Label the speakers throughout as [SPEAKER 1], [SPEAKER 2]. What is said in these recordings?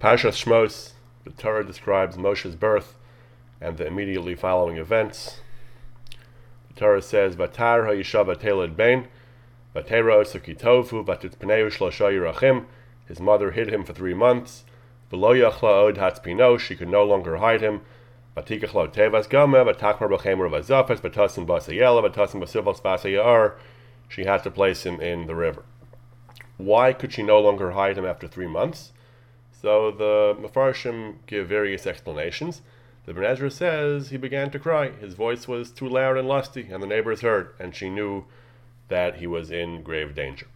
[SPEAKER 1] Parshas Shmos, the Torah describes Moshe's birth and the immediately following events. The Torah says, Vatar ha'yisha v'teled bein, v'tera osuki tofu, v'titzpneu shlosha yirachim. His mother hid him for 3 months. V'lo yachla od hatzpino, she could no longer hide him. V'tikach lo tevas gama, v'takmar b'chemer v'zafes, v'tasim b'asayela, v'tasim b'sivos v'asayar. She had to place him in the river. Why could she no longer hide him after 3 months? So the Mefarshim give various explanations. The Ben Ezra says he began to cry. His voice was too loud and lusty, and the neighbors heard, and she knew that he was in grave danger.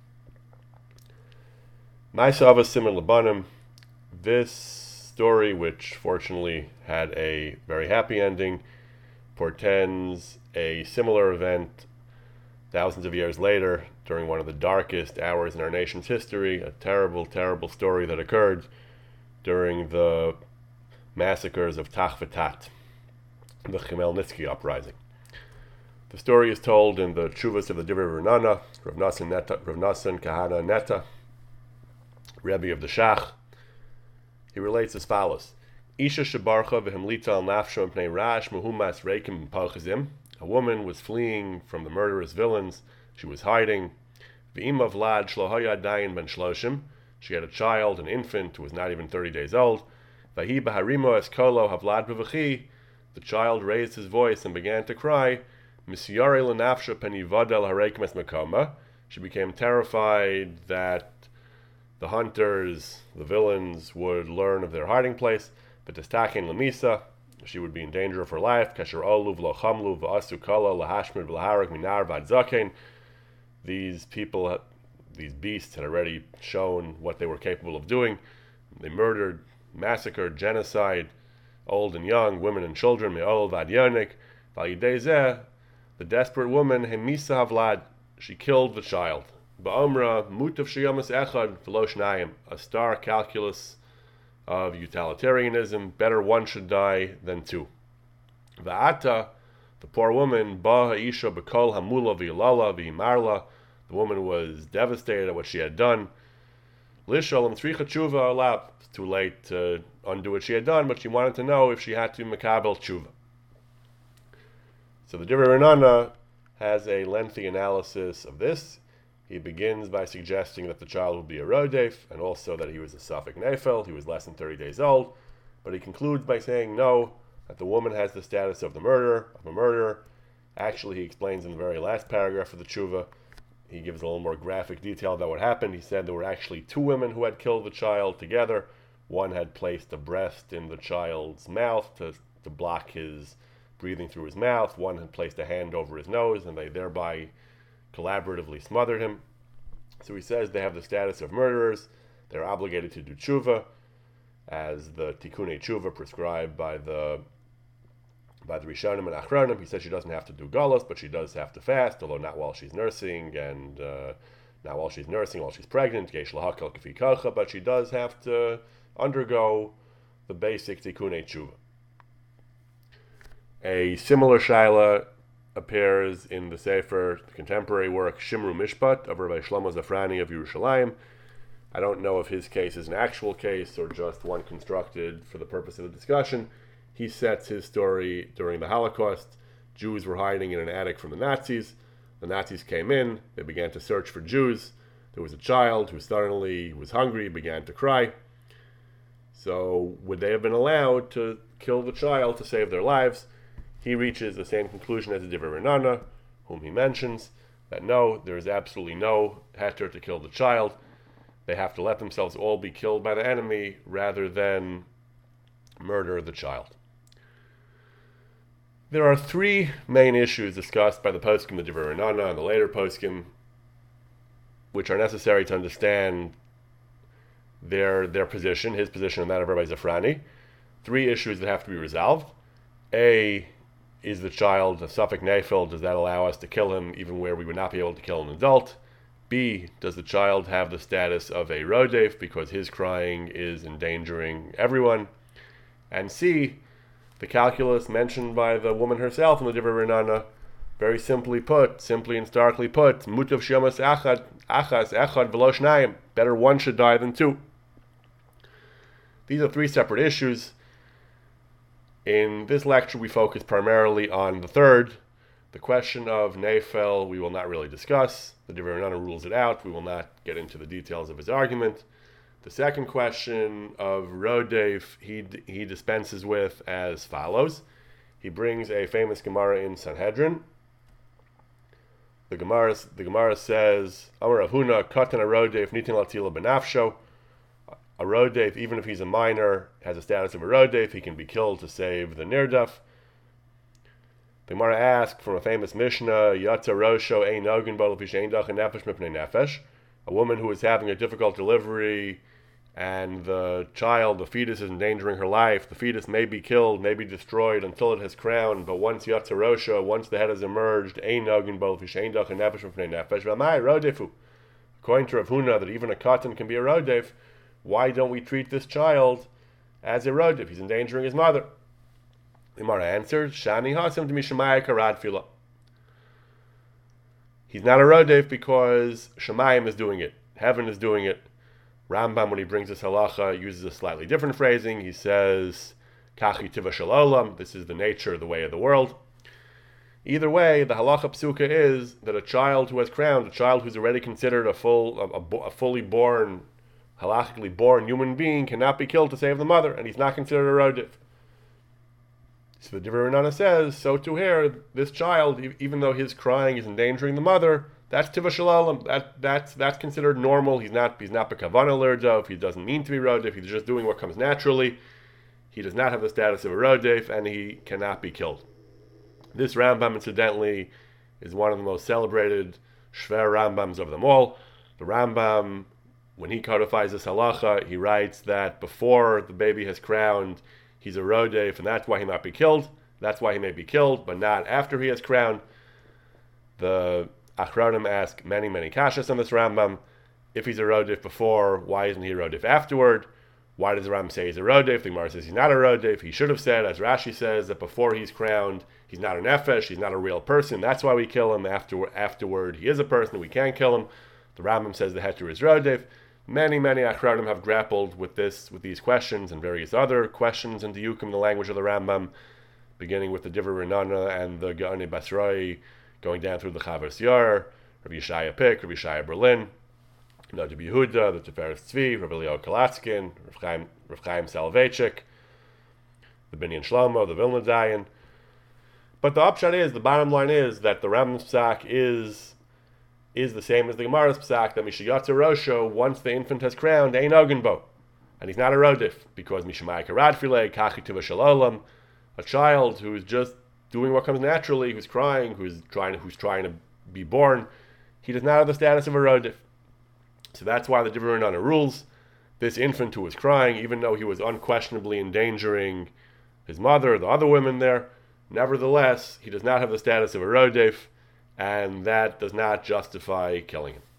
[SPEAKER 1] Ma'aseh Avos Siman Labanim. This story, which fortunately had a very happy ending, portends a similar event thousands of years later, during one of the darkest hours in our nation's history, a terrible, terrible story that occurred during the massacres of Tach V'Tat, the Chmielnitsky uprising. The story is told in the Tshuvas of the Divrei Ra'anana, Rav Nosson Kahana Netta, Rebbe of the Shach. He relates as follows: Isha shebarcha v'hemlita al nafsho m'pnei rash mehumas reikim m'palchazim. A woman was fleeing from the murderous villains. She was hiding. V'ima Vlad shlo haya dayin ben shloshim. She had a child, an infant, who was not even 30 days old. Vahi b'harimo eskolo havlad b'v'chi. The child raised his voice and began to cry. Misyari l'nafsha pen yivadel hareikim es mekoma. She became terrified that the hunters, the villains, would learn of their hiding place. V'testakin l'misa. She would be in danger of her life. Kasher olu v'lo chamlu v'asu kala l'hashmid v'laharag minar v'adzaken. These people, these beasts, had already shown what they were capable of doing. They murdered, massacred, genocide, old and young, women and children. Me'ol vad yonik. V'ayidei the desperate woman, Hemisa Havlad, she killed the child. Ba'omra mutav sheyamas echad v'lo shnayim. A star calculus of utilitarianism. Better one should die than two. Va'ata, the poor woman, ba ha'isha b'kol hamula v'ilala v'imarla. The woman was devastated at what she had done. Lishalom tzricha tshuva alab. It's too late to undo what she had done, but she wanted to know if she had to makabel tshuva. So the Divrei Ra'anana has a lengthy analysis of this. He begins by suggesting that the child would be a rodef, and also that he was a safek nefel, he was less than 30 days old. But he concludes by saying no, that the woman has the status of a murderer. Actually, he explains in the very last paragraph of the tshuva, he gives a little more graphic detail about what happened. He said there were actually 2 women who had killed the child together. One had placed a breast in the child's mouth to block his breathing through his mouth. One had placed a hand over his nose, and they thereby collaboratively smothered him. So he says they have the status of murderers. They're obligated to do tshuva, as the tikkunei tshuva prescribed by the Rishonim and Achronim. He says she doesn't have to do galus, but she does have to fast, although not while she's nursing, and not while she's pregnant, but she does have to undergo the basic tikkunei tshuva. A similar shaila appears in the Sefer, the contemporary work Shimru Mishpat of Rabbi Shlomo Zafrani of Yerushalayim. I don't know if his case is an actual case or just one constructed for the purpose of the discussion. He sets his story during the Holocaust. Jews were hiding in an attic from the Nazis. The Nazis came in. They began to search for Jews. There was a child who suddenly was hungry, began to cry. So would they have been allowed to kill the child to save their lives? He reaches the same conclusion as the Divrei Ra'anana, whom he mentions, that no, there is absolutely no heter to kill the child. They have to let themselves all be killed by the enemy rather than murder the child. There are 3 main issues discussed by the poskim, the Divrei Ra'anana, and the later poskim, which are necessary to understand their position, his position, and that of Rabbi Zafrani. 3 issues that have to be resolved. A, is the child a safek nefel? Does that allow us to kill him even where we would not be able to kill an adult? B, does the child have the status of a rodef because his crying is endangering everyone? And C, the calculus mentioned by the woman herself in the Divrei Ra'anana, very simply and starkly put, mutav sheyamas achas echad v'lo shnayim. Better one should die than 2. These are three separate issues. In this lecture, we focus primarily on the third. The question of Nefel we will not really discuss. The Divrei Renana rules it out. We will not get into the details of his argument. The second question of Rodef he dispenses with as follows. He brings a famous Gemara in Sanhedrin. The Gemara says, Amar Rav Huna, Katan Arodef Nitin Latila Benafsho. A Rodef, even if he's a minor, has a status of a Rodef, he can be killed to save the Nirdaf. The Gemara asks from a famous Mishnah, Yatza Rosho Ein Nogin Bo Lefi Shein Dach Nefesh Mipnei Nefesh. A woman who is having a difficult delivery and the fetus is endangering her life. The fetus may be killed, may be destroyed until it has crowned, but once Yatza Rosho, once the head has emerged, Ein Nogin Bo Lefi Shein Dach Nefesh Mipnei Nefesh. V'amai Rodefu. According to Rav Huna, that even a katan can be a Rodef. Why don't we treat this child as a Rodef? He's endangering his mother. The Gemara answers, Shani Hasim to Mishamayim Karad Fila. He's not a Rodef because Shemayim is doing it. Heaven is doing it. Rambam, when he brings this halacha, uses a slightly different phrasing. He says, Kachi Tiva Shalolam. This is the nature, the way of the world. Either way, the halacha psuka is that a child who has crowned, a child who's already considered a fully born, halachically born human being, cannot be killed to save the mother, and he's not considered a Rodef. So the Divrei Renana says, so too here, this child, even though his crying is endangering the mother, that's Tiva Shalalam. That's considered normal. He's not Bekavana Lerdov. He doesn't mean to be Rodef. He's just doing what comes naturally. He does not have the status of a Rodef, and he cannot be killed. This Rambam, incidentally, is one of the most celebrated Shver Rambams of them all. The Rambam, when he codifies this halacha, he writes that before the baby has crowned, he's a Rodef, and that's why he might be killed. That's why he may be killed, but not after he has crowned. The Achronim ask many, many kashas on this Rambam. If he's a Rodef before, why isn't he a Rodef afterward? Why does the Rambam say he's a Rodef? The Gemara says he's not a Rodef. He should have said, as Rashi says, that before he's crowned, he's not a Nefesh, he's not a real person. That's why we kill him. Afterward, he is a person, we can't kill him. The Rambam says the Heter is Rodef. Many, many Achronim have grappled with these questions and various other questions in Diyukim, in the language of the Rambam, beginning with the Divrei Renana and the Ge'anei Basroi, going down through the Chavos Yair, Rabbi Yeshaya Pick, Rabbi Yeshaya Berlin, Noda Yehuda, the Tiferes Tzvi, Rabbi Leo Kalatskin, Rav Chaim Soloveitchik, the Binyan Shlomo, the Vilna Dayan. But the upshot is, the bottom line is that the Rambam's Psak is the same as the Gemara's Psak, that Mishayatza Rosho, once the infant has crowned, Ein Ogen Bo. And he's not a Rodef, because Mishamayim Karad Filei, Kachi Tiva Shalolam, a child who is just doing what comes naturally, who's crying, who's trying to be born, he does not have the status of a Rodef. So that's why the Divrei Renana rules. This infant who was crying, even though he was unquestionably endangering his mother, the other women there, nevertheless, he does not have the status of a Rodef, and that does not justify killing him.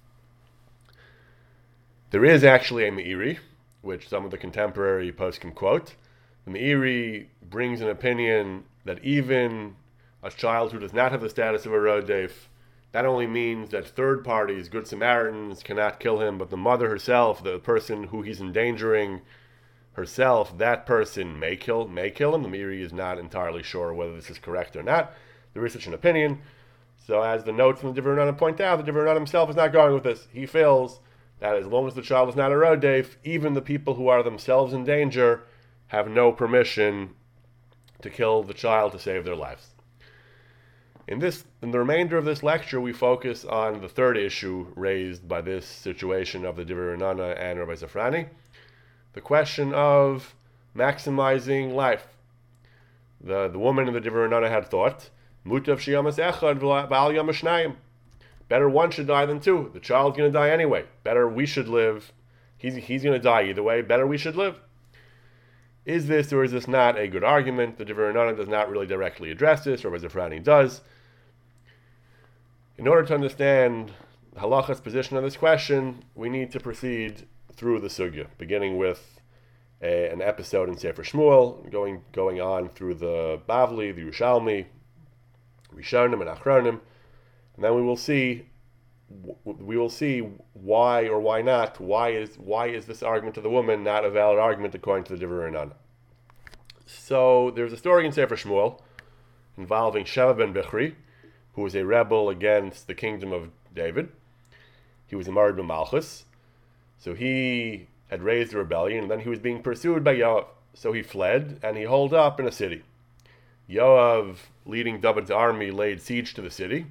[SPEAKER 1] There is actually a Meiri, which some of the contemporary poskim quote. The Meiri brings an opinion that even a child who does not have the status of a Rodef, that only means that third parties, Good Samaritans, cannot kill him, but the mother herself, the person who he's endangering herself, that person may kill him. The Meiri is not entirely sure whether this is correct or not. There is such an opinion. So as the notes from the Divrei Renana point out, the Divrei Renana himself is not going with this. He feels that as long as the child is not a Rodef, even the people who are themselves in danger have no permission to kill the child to save their lives. In the remainder of this lecture, we focus on the third issue raised by this situation of the Divrei Renana and Rabbi Zafrani, the question of maximizing life. The woman in the Divrei Renana had thought, Mutav shiyamas echad v'al yom shnayim. Better one should die than two. The child's going to die anyway. Better we should live. He's going to die either way. Better we should live. Is this or is this not a good argument? The Divrei Renana does not really directly address this, Rabbi Zafrani does. In order to understand Halacha's position on this question, we need to proceed through the sugya, beginning with an episode in Sefer Shmuel, going on through the Bavli, the Yerushalmi, Rishonim, and Achronim, and then we will see we will see why or why not. Why is this argument of the woman not a valid argument according to the Divrei Nana? So there's a story in Sefer Shmuel involving Sheva ben Bichri, who was a rebel against the kingdom of David. He was a Marid b'Malchus, so he had raised a rebellion, and then he was being pursued by Yoav. So he fled, and he holed up in a city. Yoav, leading David's army, laid siege to the city.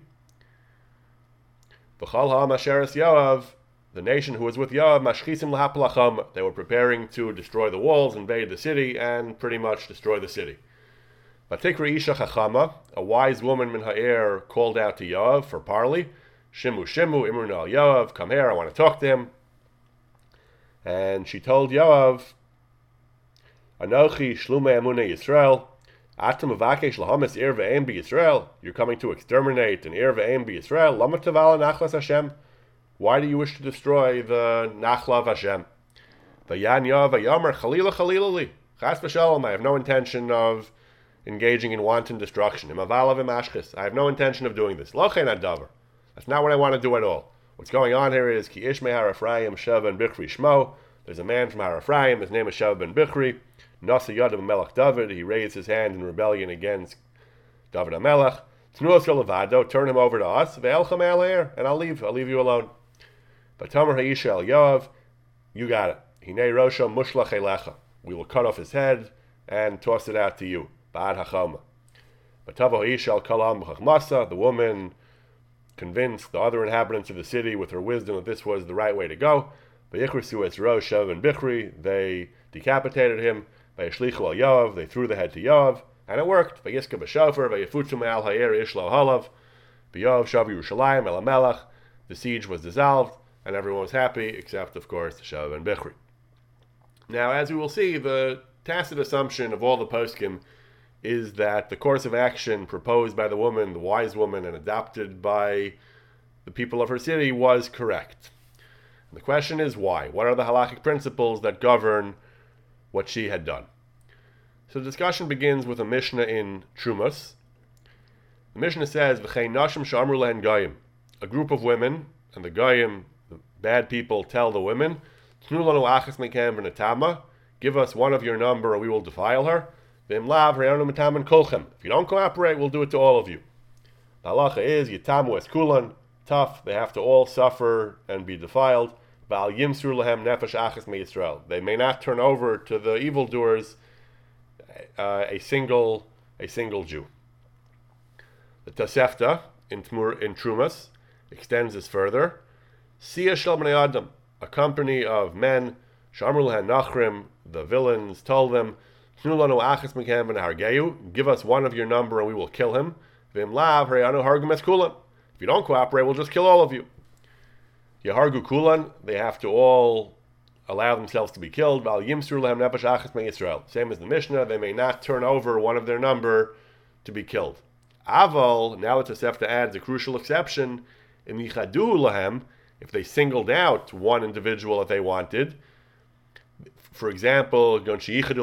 [SPEAKER 1] V'chal ha'am asheres Yoav, the nation who was with Yoav, mashchisim lahapalacham, they were preparing to destroy the walls, invade the city, and pretty much destroy the city. Vatikra isha chachama, a wise woman min ha'er, called out to Yoav for parley. Shimu, imrun al Yoav, come here, I want to talk to him. And she told Yoav, Anochi shlume emunei Yisrael, atam avakesh lahamis ir ve'em b'Yisrael, you're coming to exterminate an ir ve'em b'Yisrael, lama tavala nachlas Hashem, why do you wish to destroy the nachla of Hashem? Vayan Yoav vayomer chalila li, chas v'shalom, I have no intention of engaging in wanton destruction. Imavalav imashkes, I have no intention of doing this. Lo chen adavar, that's not what I want to do at all. What's going on here is Ki Ishmei Har Ephraim Sheva ben Bichri Shmo. There's a man from Har Ephraim, his name is Sheva ben Bichri. Nasa Yadav Melech David, he raised his hand in rebellion against David HaMelech. Tnuos Levado, turn him over to us, Ve'elchem E'er, and I'll leave you alone. But Tomer Ha'isha El Yoav, you got it. Hinei Rosho Mushlach Elecha, we will cut off his head and toss it out to you. Ba'ad HaChoma. But Tavo Ha'isha El Kalam B'chachmasa, the woman convinced the other inhabitants of the city with her wisdom that this was the right way to go. V'yichrisu es Rosh Sheva ben Bichri, they decapitated him. V'yishlichu al Yoav, they threw the head to Yoav, and it worked. V'yiska b'shofar, v'yifutzu me'al ha'er ishlo halav, v'Yoav shav Yerushalayim el HaMelech, the siege was dissolved, and everyone was happy, except, of course, Sheva ben Bichri. Now, as we will see, the tacit assumption of all the poskim is that the course of action proposed by the woman, the wise woman, and adopted by the people of her city was correct. And the question is why? What are the halakhic principles that govern what she had done? So the discussion begins with a Mishnah in Trumas. The Mishnah says, V'chein nashim sh'amru lehen goyim. A group of women, and the goyim, the bad people, tell the women, Tnu lanu achas mekem v'netama, give us one of your number or we will defile her. If you don't cooperate, we'll do it to all of you. The halacha is yitamu es kulan, tough. They have to all suffer and be defiled. Ba'al yimsur lehem nefesh achas meYisrael. They may not turn over to the evildoers a single Jew. The Tosefta in Trumas extends this further. Sia shel bnei Adam, a company of men. Shamru lehen nachrim, the villains told them, give us one of your number and we will kill him. If you don't cooperate, we'll just kill all of you. Yahargu kulan, they have to all allow themselves to be killed. Same as the Mishnah, they may not turn over one of their number to be killed. Aval, now the Tosefta adds a crucial exception. If they singled out one individual that they wanted, for example, as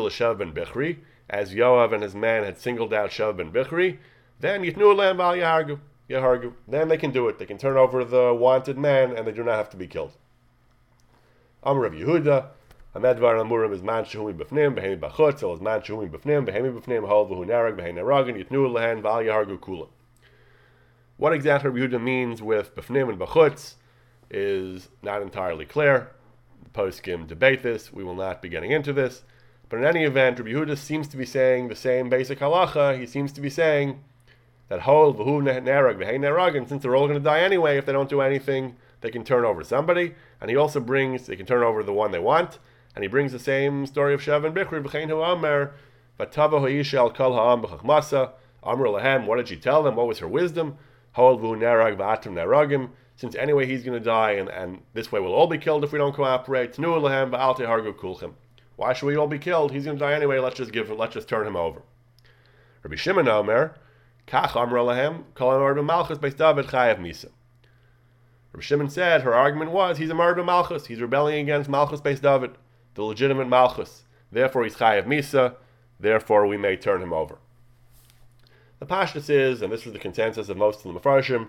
[SPEAKER 1] Yoav and his man had singled out Sheva ben Bichri, then Yitnu lehem v'al yahargu. Then they can do it. They can turn over the wanted man, and they do not have to be killed. Amar Rav Yehuda, Hamedvar Amurim is man shehumi b'fnim, behemi b'chutz, or is man shehumi b'fnim, behemi b'fnim, hol v'hu narag, behei naragin, Yitnu lehem v'al yahargu kula. What exactly Rav Yehuda means with b'fnim and b'chutz is not entirely clear. Poskim debate this. We will not be getting into this. But in any event, Rabbi Yehuda seems to be saying the same basic halacha. He seems to be saying that hol v'hu nerag v'hei neragin, since they're all going to die anyway, if they don't do anything, they can turn over somebody. And he also brings, they can turn over the one they want. And he brings the same story of Sheva and Bichri, v'chein hu amer, v'tava ha'isha al kol ha'am b'chachmasa, amr lehem, what did she tell them? What was her wisdom? Hol v'hu nerag v'atum neragim, since anyway he's going to die, and this way we'll all be killed if we don't cooperate. Tnu lehem v'al tehargu kulchem. Why should we all be killed? He's going to die anyway. Let's just turn him over. Rabbi Shimon Omer, kach amra lehem kol amar b'malchus beis David chayav misa. Rabbi Shimon said her argument was he's a murder malchus. He's rebelling against malchus beis David, the legitimate malchus. Therefore he's chayav misa. Therefore we may turn him over. The pashtus is, and this is the consensus of most of the Mefarshim,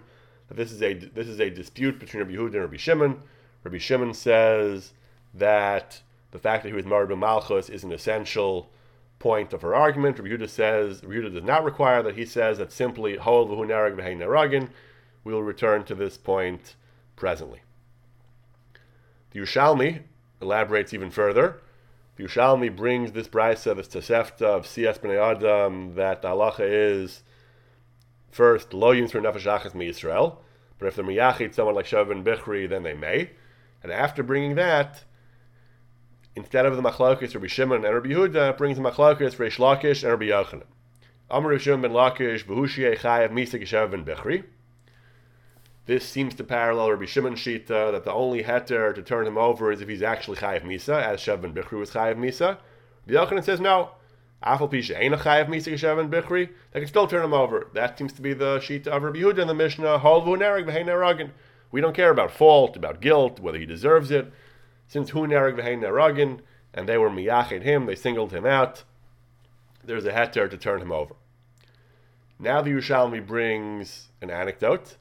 [SPEAKER 1] that this is a dispute between Rabbi Yehuda and Rabbi Shimon. Rabbi Shimon says that the fact that he was married b'malchus is an essential point of her argument. Rabbi Yehuda does not require that. He says that simply hol v'hu nerag v'hei neragin. We will return to this point presently. The Yerushalmi elaborates even further. The Yerushalmi brings this brisa, this tosefta of Siyas B'nai Adam, that the halacha is first lo yinsur nefesh achas miYisrael, but if they're miyachid someone like Shav ben Bichri, then they may. And after bringing that, instead of the machlokes Rabbi Shimon and Rabbi Yehuda, it brings the machlokes Reish Lakish and Rabbi Yochanan. Amar Rabbi Shimon ben Lakish v'hushiyei chayav misa Shav ben Bichri. This seems to parallel Rabbi Shimon's shita that the only heter to turn him over is if he's actually chayav misa, as Shav ben Bichri was chayav misa. Rabbi Yochanan says no. Afal pisha ain't a chayav misa Shav ben Bichri. They can still turn him over. That seems to be the shita of Rabbi Yehuda in the Mishnah. Hol v'hu nerag v'hei neragin. We don't care about fault, about guilt, whether he deserves it. Since hu nerag v'hei neragin, and they were miyached him, they singled him out, there's a heter to turn him over. Now the Yerushalmi brings an anecdote.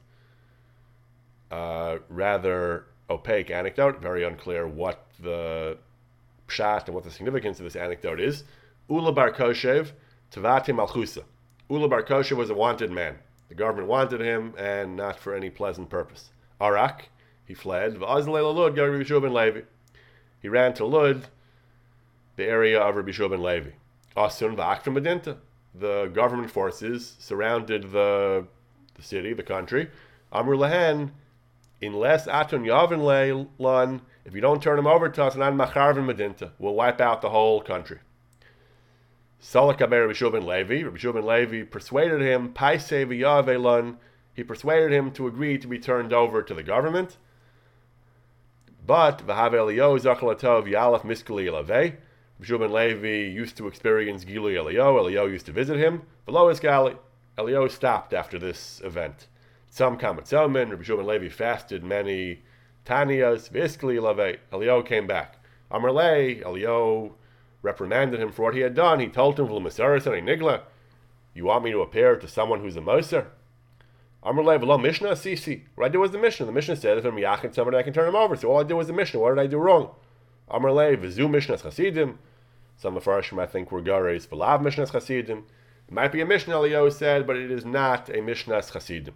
[SPEAKER 1] Rather opaque anecdote, very unclear what the pshat and what the significance of this anecdote is. Ula bar Koshev Tavati Malchusa. Ula bar Koshev was a wanted man. The government wanted him, and not for any pleasant purpose. Arak, he fled. V'azalei Lud, Rabbi Yehoshua ben Levi. He ran to Lud, the area of Rabbi Yehoshua ben Levi. Asun v'aktra medinta. The government forces surrounded the city, the country. Amr lehen, unless atun yavin leilan, if you don't turn him over to us, and macharvin medinta, we'll wipe out the whole country. Salak Rabbi Yehoshua ben Levi. Rabbi Yehoshua ben Levi persuaded him, paisei v'yavelan. He persuaded him to agree to be turned over to the government. But v'hav Eliyahu zachalatov yalaf miskuli elavei. Rabbi Yehoshua ben Levi used to experience Gilui Eliyahu. Eliyahu used to visit him. V'lo iskali. Eliyahu stopped after this event. Some kamatzomen. Rabbi Yehoshua ben Levi fasted many taniyas. V'iskuli elavei. Eliyahu came back. Amar lei. Eliyahu reprimanded him for what he had done. He told him, "V'l'masaris and nigla. You want me to appear to someone who's a moser?" Amar lei v'lo Mishnah sisi. What I did was the Mishnah. The Mishnah said if I'm yachid somebody, I can turn him over. So all I did was the Mishnah. What did I do wrong? Amar lei v'zu Mishnah's Chasidim. Some of Farshim I think were gares v'lav Mishnah's Chasidim. It might be a Mishnah, Eliyahu said, but it is not a Mishnah's Chasidim.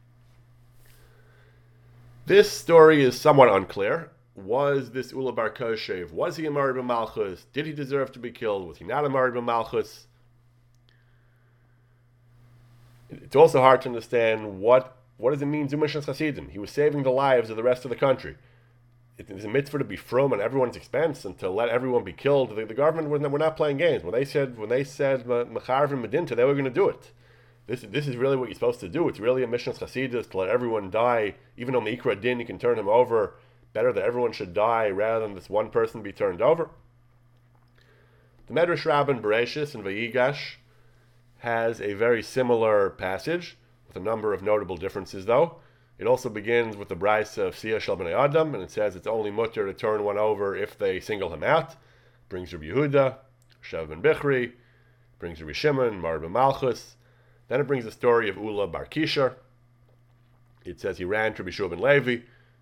[SPEAKER 1] This story is somewhat unclear. Was this Ula bar Koshev, was he a married b'malchus? Did he deserve to be killed? Was he not a married b'malchus? It's also hard to understand what does it mean, Zumashas Chasidim? He was saving the lives of the rest of the country. It is a mitzvah to be from at everyone's expense and to let everyone be killed. The government were not playing games. When they said Mecharv and Medinta, they were going to do it. This is really what you're supposed to do. It's really a Mishnah's Chasidus to let everyone die. Even on the Ikra Din, you can turn him over. Better that everyone should die rather than this one person be turned over. The Medrash Rabbah in Bereshis and Vayigash has a very similar passage with a number of notable differences, though. It also begins with the brisa of Siyah Shel B'nai Adam, and it says it's only mutter to turn one over if they single him out. Brings Rabbi Yehuda, Shav ben Bichri, brings Rabbi Shimon, Mar ben Malchus. Then it brings the story of Ula bar Kishar. It says he ran to Rabbi Yehoshua ben Levi.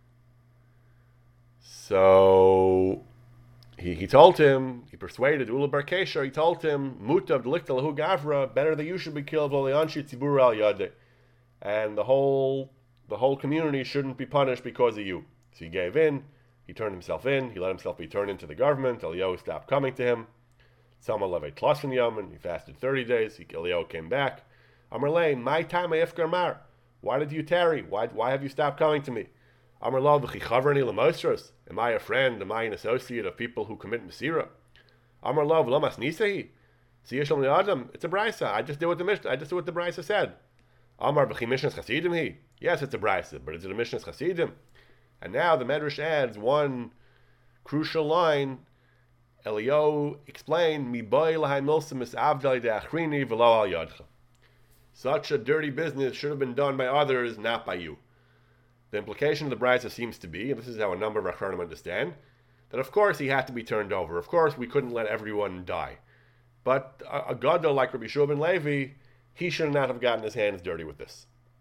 [SPEAKER 1] So he told him, he persuaded Ula bar Kishar, he told him, Mutav delikta lahu gavra, better that you should be killed, v'le'anshi tzibur al yadeh. And the whole community shouldn't be punished because of you. So he gave in, he turned himself in, he let himself be turned into the government. Eliyahu stopped coming to him. Tzama levei tlas in Yaman, he fasted 30 days, Eliyahu came back. Amar lei, my time ifkar mar. Why did you tarry? Why have you stopped coming to me? Amar lo v'chichavrani l'mosros. Am I a friend? Am I an associate of people who commit mesira? Amar lo v'lo masnisahi. Siyah Shel B'nai Adam. It's a brisa. I just did what the brisa said. Amar v'chi Mishnah's Chasidim he. Yes, it's a brisa, but is it a Mishnah's Chasidim? And now the Medrash adds one crucial line. Eliyahu explained, Mi boi l'hai milsim is avdali de'achrini v'lo al yadcha. Such a dirty business should have been done by others, not by you. The implication of the brisa seems to be, and this is how a number of Achronim understand, that of course he had to be turned over. Of course we couldn't let everyone die. But a gadol like Rabbi Yehoshua ben Levi, he should not have gotten his hands dirty with this.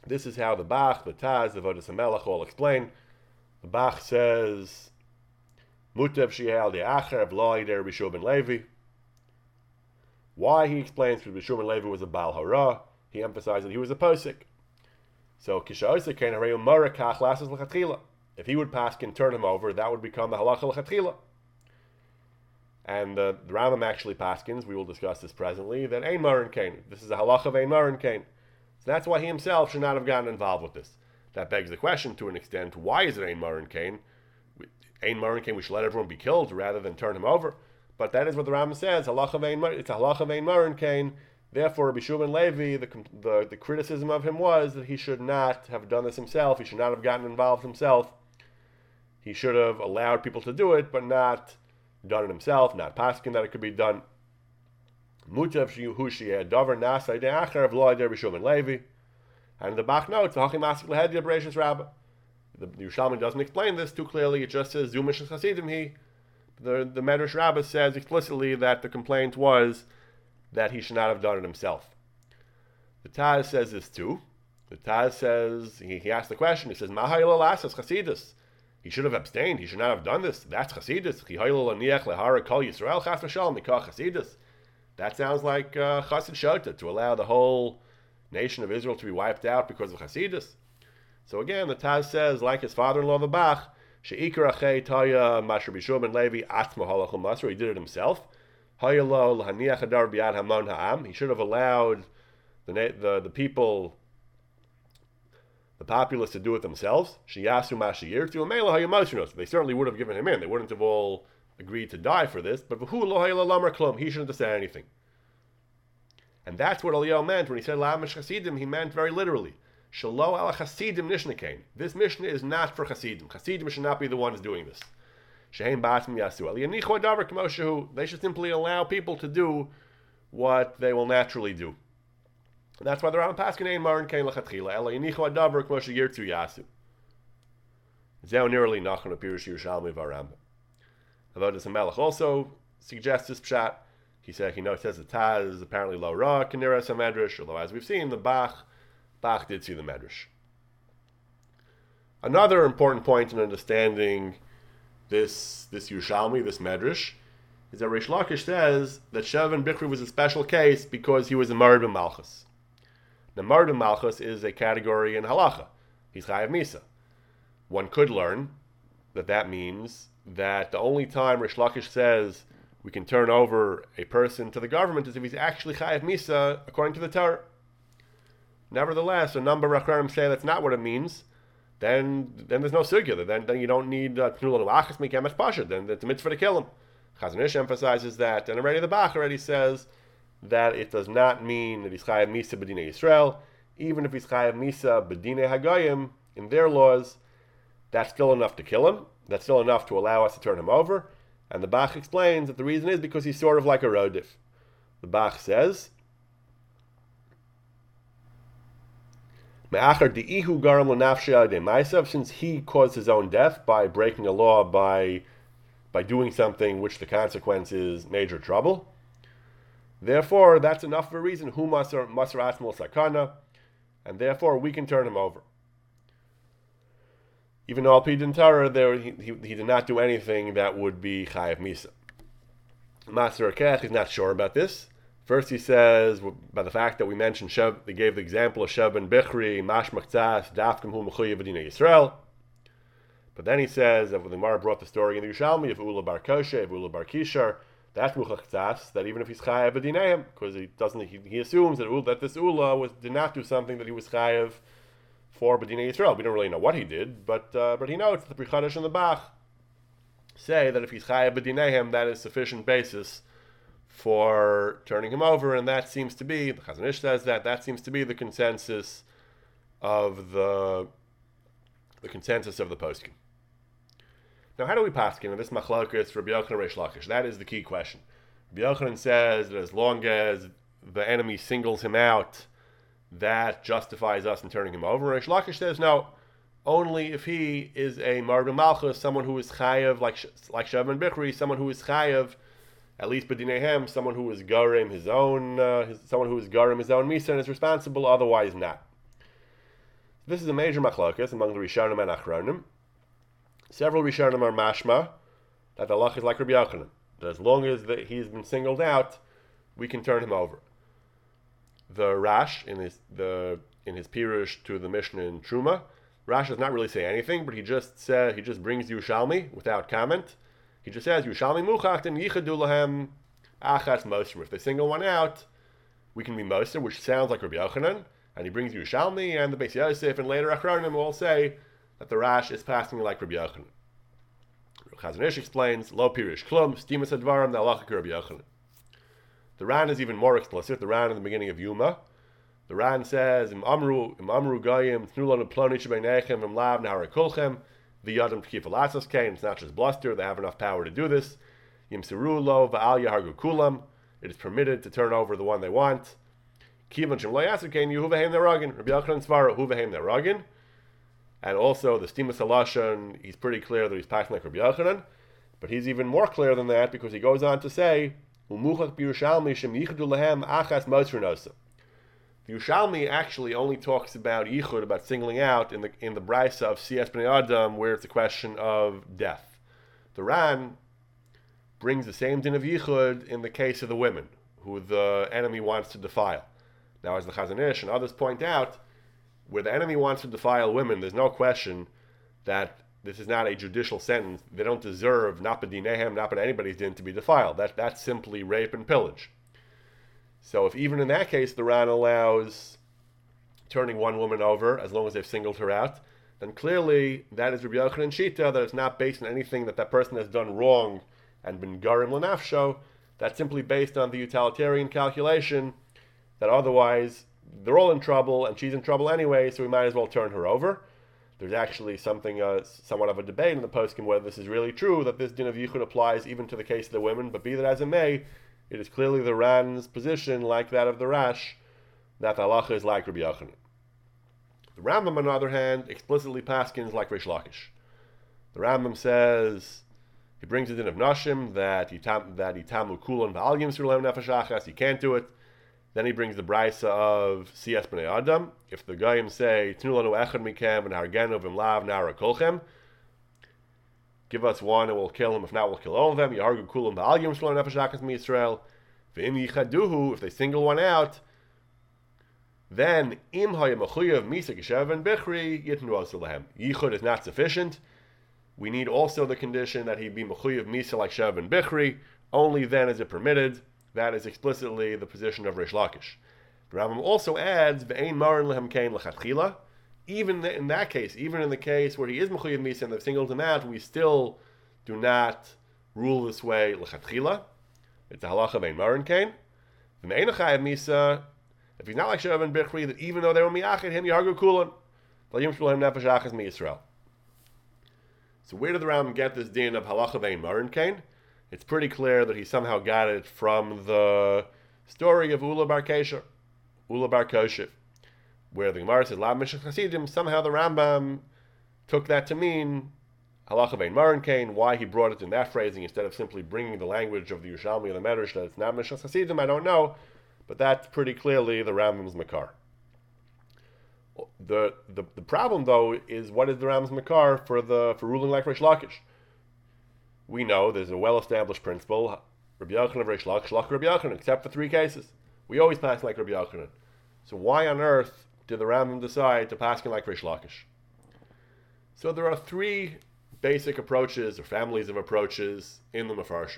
[SPEAKER 1] This is how the Bach, the Taz, the Vodas HaMelech all explain. The Bach says, Mutav Shiel de Acher V'lo Yider B'Shua ben Levi. Why, he explains, because B'Shua ben Levi was a Baal Hara. He emphasized that he was a posik. So Kisha Kein Harei Umara Kach Lasses L'Chatchila. If he would paskin, turn him over, that would become the halacha l'chatchila. And the Rambam actually paskins, we will discuss this presently, that Ein Marin Kain. This is a halacha of Ein Marin Kain. So that's why he himself should not have gotten involved with this. That begs the question to an extent, why is it Ein Marin Kain? Ein Marin Kain, we should let everyone be killed rather than turn him over. But that is what the Rambam says, halacha of Ein Marin, it's a halacha of Ein Marin Kain. Therefore, B'Shua ben Levi, the criticism of him was that he should not have done this himself, he should not have gotten involved himself. He should have allowed people to do it, but not done it himself, not paskin that it could be done. Mutav Shiyuhushi Dover Nasai De'acher V'lo Yider B'Shua ben Levi. And the Bach notes, Hachi Masik L'Hedi Abrashis Rabbah. The Yerushalmi doesn't explain this too clearly, it just says, Zumish Chasidim he. The Medrash Rabbah says explicitly that the complaint was that he should not have done it himself. The Taz says this too. The Taz says, he asked the question, he says, Mahayil Alasas Chasidus. He should have abstained. He should not have done this. That's Chasidus. That sounds like Chassid Shota, to allow the whole nation of Israel to be wiped out because of Chasidus. So again, the Taz says, like his father-in-law, the Bach, he did it himself. He should have allowed the people, the populace, to do it themselves. They certainly would have given him in. They wouldn't have all agreed to die for this, but he shouldn't have said anything. And that's what Eliyahu meant when he said La'amish Chasidim. He meant very literally, Shalo ala Chasidim Nishnekain. This Mishnah is not for Chasidim. Chasidim should not be the ones doing this. Sheheim Ba'atim Yasu. They should simply allow people to do what they will naturally do. And that's why the Rambam Paskin Ein Marin Kain L'Chatchila Ela Yinichu Adavar K'mo Sheyirtzu Yasu. Zeu nearly Nachon appears Yerushalmi Varambam. Avodas HaMelech also suggests this pshat. He says the Taz is apparently Lo Ra K'Niras HaMedrash, although as we've seen, the Bach did see the Medrash. Another important point in understanding this Yerushalmi, this Medrash, is that Reish Lakish says that Sheva ben Bichri was a special case because he was a Mard b'Malchus. Now, Mard b'Malchus is a category in Halacha. He's Chayav Misa. One could learn that means that the only time Reish Lakish says we can turn over a person to the government is if he's actually Chayav Misa according to the Torah. Nevertheless, a number of Rachmanim say that's not what it means. Then there's no sugya. Then you don't need then it's a mitzvah to kill him. Chazon Ish emphasizes that, and already the Bach already says that it does not mean that he's Chayav Misa b'dinei Yisrael. Even if he's Chayav Misa b'dinei Hagoyim, in their laws, that's still enough to kill him. That's still enough to allow us to turn him over. And the Bach explains that the reason is because he's sort of like a rodif. The Bach says, since he caused his own death by breaking a law, by doing something which the consequence is major trouble, therefore that's enough of a reason, hu masar atmul sakana, and therefore we can turn him over. Even though al-pi Torah, he did not do anything that would be chayav misa. Master Akech is not sure about this. First, he says by the fact that we mentioned they gave the example of Sheva ben Bichri, Mashmach Tzas, Dafkim Hu Mechuyev B'dinei Yisrael. But then he says that when the Gemara brought the story in the Yerushalmi of Ula bar Koshe, of Ula bar Kishar, that's Muchach Tzas, that even if he's Chayav B'dineihem, because he assumes that this Ula did not do something that he was Chayav for B'dinei Yisrael. We don't really know what he did, but he notes that the Pri Chadash and the Bach say that if he's Chayav B'dineihem, that is sufficient basis for turning him over, and that seems to be, the Chazon Ish says that seems to be the consensus of the poskim. Now, how do we paskin in this machlokas Rabbi Yochanan Reish Lakish? That is the key question. Rabbi Yochanan says that as long as the enemy singles him out, that justifies us in turning him over. Reish Lakish says no, only if he is a Mard b'Malchus, someone who is chayav, like Sheva ben Bichri, someone who is chayav, at least b'dineihem, someone who is garim his own misa and is responsible. Otherwise, not. This is a major machlokas among the Rishonim and Achronim. Several Rishonim are mashma that the halach is like Rabbi Yochanan, that as long as he's been singled out, we can turn him over. The Rash in his Pirush to the Mishnah in Truma, Rash does not really say anything, but he just brings Yerushalmi without comment. He just says Yerushalmi muchach and yichadu lahem achas mosrim. If they single one out, we can be moser, which sounds like Rabbi Yochanan, and he brings Yerushalmi, and the Beis Yosef and later Achronim will all say that the Rash is passing like Rabbi Yochanan. Chazon Ish explains Lo Pirush Klum Stimas Advarim the halacha Rabbi Yochanan. The Ran is even more explicit. The Ran in the beginning of Yuma. The Ran says, Im Amru Goyim, Tnulon Ploni Shebeinechem, Im Lav Nahara Kulchem, the Yadam Tkif Alatzos Kain, it's not just bluster, they have enough power to do this. Yim Siru Lo, Va'al Yahargu Kulam, it is permitted to turn over the one they want. Kivan Shem Lo Yasser Kain, Yehuvahem Neragin, Rabbi Yochanan Svara, Yehuvahem Neragin. And also, the Stimas Halashon, he's pretty clear that he's passing like Rabbi Yochanan, but he's even more clear than that because he goes on to say, Umuchach B'Yerushalmi Shem Yichdu Lahem Achas Mosrin Osa. The Yerushalmi actually only talks about yichud, about singling out, in the brisa of Siyas B'nei Adam, where it's a question of death. The Ran brings the same din of yichud in the case of the women, who the enemy wants to defile. Now, as the Chazon Ish and others point out, where the enemy wants to defile women, there's no question that this is not a judicial sentence. They don't deserve, not b'dinehem, not by anybody's din, to be defiled. That's simply rape and pillage. So if even in that case the Ran allows turning one woman over as long as they've singled her out, then clearly that is Rabbi Yochanan Shita, that it's not based on anything that person has done wrong and been garim l'nafsho. That's simply based on the utilitarian calculation that otherwise they're all in trouble and she's in trouble anyway, so we might as well turn her over. There's actually something, somewhat of a debate in the poskim whether this is really true, that this din of yichud applies even to the case of the women, but be that as it may, it is clearly the Ran's position, like that of the Rash, that the halacha is like Rabbi Yochanan. The Rambam, on the other hand, explicitly paskins like Rish Lakish. The Rambam says, he brings it in of Nashim, that itamu kulon v'al yimsur lehem nefesh achas, he can't do it. Then he brings the brisa of Siyas B'nei Adam. If the Goyim say, Tnu lanu echad mikem and hargenu v'mlav nara kolchem, give us one and we'll kill him, if not we'll kill all of them. Yahargu kulam v'al yimsur lehem nefesh achas miYisrael. V'im yichaduhu, if they single one out, then im hayamechuyev misa geshev and bichri yitnu osu lehem. Yichud is not sufficient. We need also the condition that he be mechuyev misa like shev and bichri. Only then is it permitted. That is explicitly the position of Rish Lakish. The Rambam also adds v'ein marin lehem kain lechatchila. Even in that case, even in the case where he is mechuyev misa and they've singled him out, we still do not rule this way lechatchila. It's a halacha of ein marin kain. V'me'ein chayav misa. If he's not like Shev and Bichri, that even though they were miyachid him, Yargu Kulan, V'yim Shulhem Nefesh Achas miYisrael. So where did the Rambam get this din of halacha vein marin kain? It's pretty clear that he somehow got it from the story of Ula bar Kesher, Ula bar Koshev, where the Gemara says Lav Mishach Hasidim. Somehow the Rambam took that to mean halacha vein marin kain. Why he brought it in that phrasing instead of simply bringing the language of the Yerushalmi or the Medrash that it's not Mishach Hasidim, I don't know. But that's pretty clearly the Rambam's Makar. The problem, though, is what is the Rambam's Makar for ruling like Rish Lakish? We know there's a well-established principle, Rabbi Yochanan, Rish Lakish, Rabbi Yochanan, except for three cases. We always pass like Rabbi Yochanan. So why on earth did the Rambam decide to pass like Rish Lakish? So there are three basic approaches, or families of approaches, in the Mefarshim.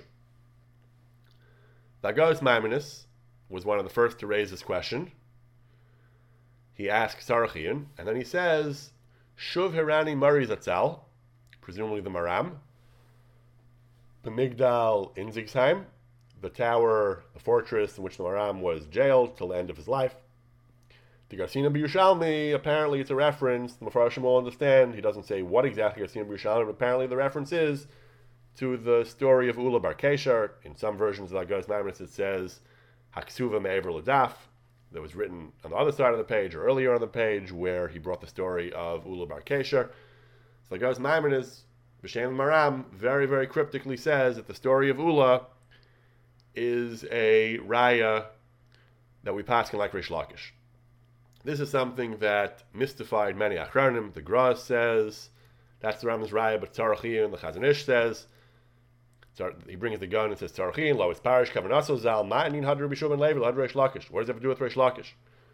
[SPEAKER 1] Dagos Maimonides was one of the first to raise this question. He asks Sarachian, and then he says, Shuv Hirani Mari Zatzal, presumably the Maram, the Migdal in Zigsheim, the tower, the fortress in which the Maram was jailed till the end of his life. The Garsina B'Yushalmi, apparently it's a reference, the Mefarshim will understand, he doesn't say what exactly Garsina B'Yushalmi, but apparently the reference is to the story of Ula bar Kesher. In some versions of Dagos Maimonides it says, Haksuva Me'ever L'Daf, that was written on the other side of the page, or earlier on the page, where he brought the story of Ula bar Kesher. So Dagos Maimonides, B'Shem Maram, very, very cryptically says that the story of Ula is a raya that we pass like Rish Lakish. This is something that mystified many Achronim. The Gra says that's the Rambam's Raya, but Tzarachin, the Chazon Ish says, he brings the gun and says Tzarachin, Lois Parish, Kavanaso Zal, Ma'anin Had Rabbi Shimon Levi, Had Reish Lakish. What does it have to do with Reish Lakish?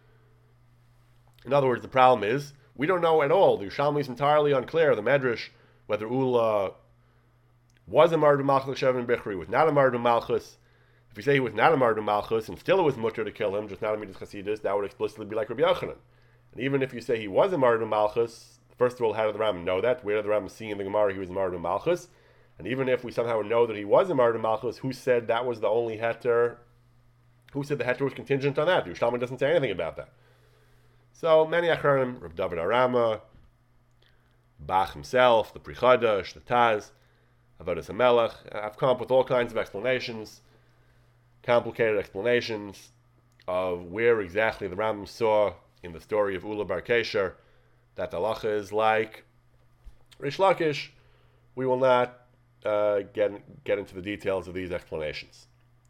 [SPEAKER 1] In other words, the problem is, we don't know at all. The Yerushalmi is entirely unclear, the Medrash, whether Ula was a Mardu Malchus, Shevin Bichri, was not a Mardu Malchus. If we say he was not a Mardu Malchus, and still it was mutter to kill him, just not a Midas Chasidus, that would explicitly be like Rabbi Yochanan. And even if you say he was a Mardu Malchus, first of all, how did the Rambam know that? Where did the Rambam see in the Gemara he was a Mardu Malchus? And even if we somehow know that he was a Mardu Malchus, who said that was the only heter? Who said the heter was contingent on that? The Yerushalmi doesn't say anything about that. So many Achronim, Rav David Arama, Bach himself, the Pri Chadash, the Taz, Avodas HaMelech, have come up with all kinds of explanations, complicated explanations of where exactly the Rambam saw in the story of Ula Bar Kesher that the halacha is like Rish Lakish. We will not get into the details of these explanations.